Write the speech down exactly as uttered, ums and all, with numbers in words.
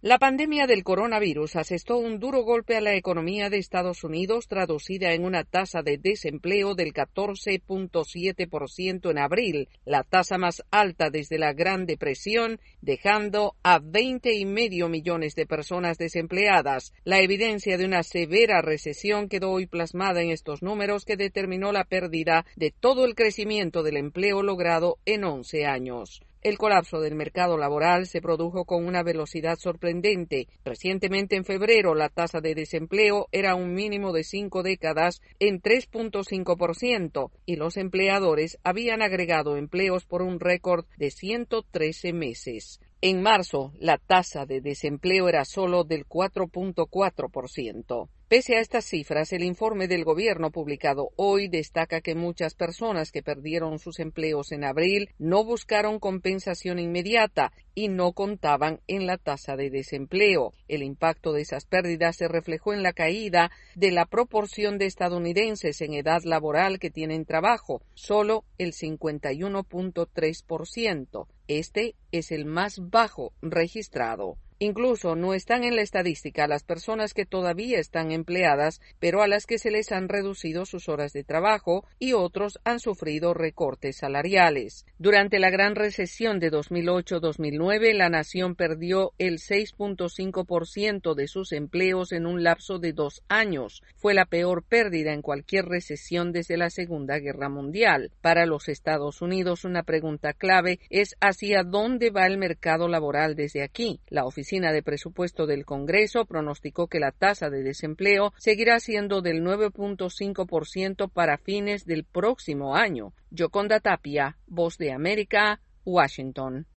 La pandemia del coronavirus asestó un duro golpe a la economía de Estados Unidos, traducida en una tasa de desempleo del catorce punto siete por ciento en abril, la tasa más alta desde la Gran Depresión, dejando a veinte y medio millones de personas desempleadas. La evidencia de una severa recesión quedó hoy plasmada en estos números, que determinó la pérdida de todo el crecimiento del empleo logrado en once años. El colapso del mercado laboral se produjo con una velocidad sorprendente. Recientemente, en febrero, la tasa de desempleo era un mínimo de cinco décadas en tres punto cinco por ciento y los empleadores habían agregado empleos por un récord de ciento trece meses. En marzo, la tasa de desempleo era solo del cuatro punto cuatro por ciento. Pese a estas cifras, el informe del gobierno publicado hoy destaca que muchas personas que perdieron sus empleos en abril no buscaron compensación inmediata y no contaban en la tasa de desempleo. El impacto de esas pérdidas se reflejó en la caída de la proporción de estadounidenses en edad laboral que tienen trabajo, solo el cincuenta y uno punto tres por ciento. Este es el más bajo registrado. Incluso no están en la estadística las personas que todavía están empleadas, pero a las que se les han reducido sus horas de trabajo y otros han sufrido recortes salariales. Durante la gran recesión de dos mil ocho a dos mil nueve, la nación perdió el seis punto cinco por ciento de sus empleos en un lapso de dos años. Fue la peor pérdida en cualquier recesión desde la Segunda Guerra Mundial. Para los Estados Unidos, una pregunta clave es hacia dónde va el mercado laboral desde aquí. La Oficina de Presupuesto del Congreso pronosticó que la tasa de desempleo seguirá siendo del nueve punto cinco por ciento para fines del próximo año. Yoconda Tapia, Voz de América, Washington.